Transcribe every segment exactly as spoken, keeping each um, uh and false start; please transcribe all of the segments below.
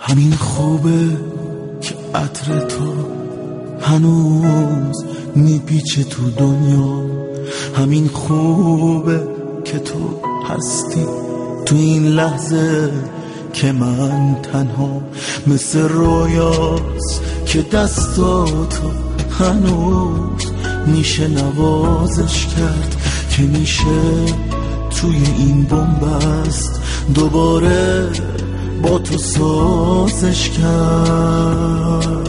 همین خوبه که عطر تو هنوز میپیچه تو دنیا، همین خوبه که تو هستی تو این لحظه که من تنها، مثل رویاست که دستاتو هنوز میشه نوازش کرد، که میشه توی این بنبست دوباره با تو سازش کرد.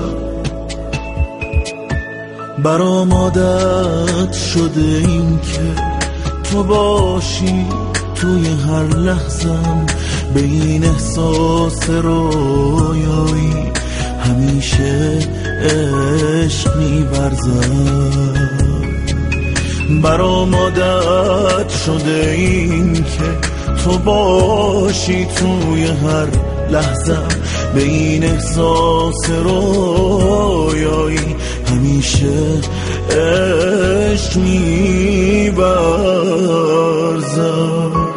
برام عادت شده این که تو باشی توی هر لحظم، به این احساس رویایی همیشه عشق می‌ورزم. برام عادت شده این که تو باشی توی هر لحظم، به این احساس رویایی همیشه عشق می‌ورزم.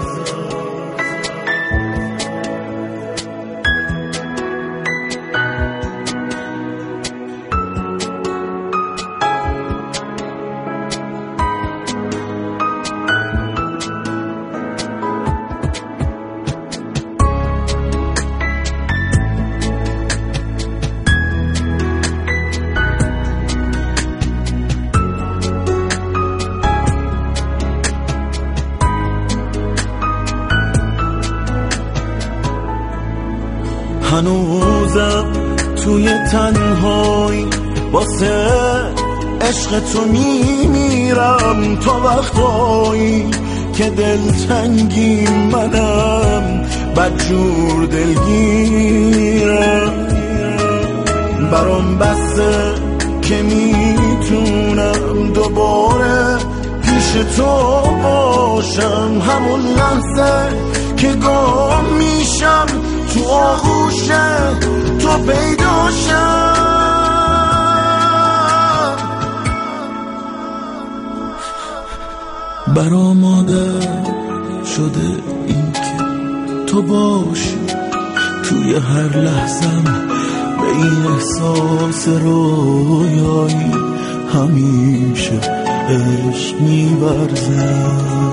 هنوزم توی تنهایی واسه عشق تو میمیرم، تا وقتایی که دلتنگی منم بدجور دلگیرم. برام بسته که میتونم دوباره پیش تو باشم، همون لحظه که گم میشم تو آغوش تو پیداشم. برام عادت شده این که تو باشی توی هر لحظم، به این احساس رویایی همیشه عشق می‌ورزم.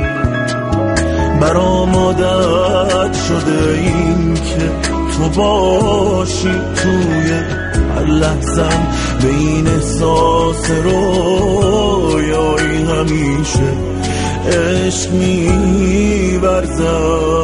برام عادت شده این که تو باشی توی هر لحظم، به این احساس رویایی همیشه عشق می‌ورزم.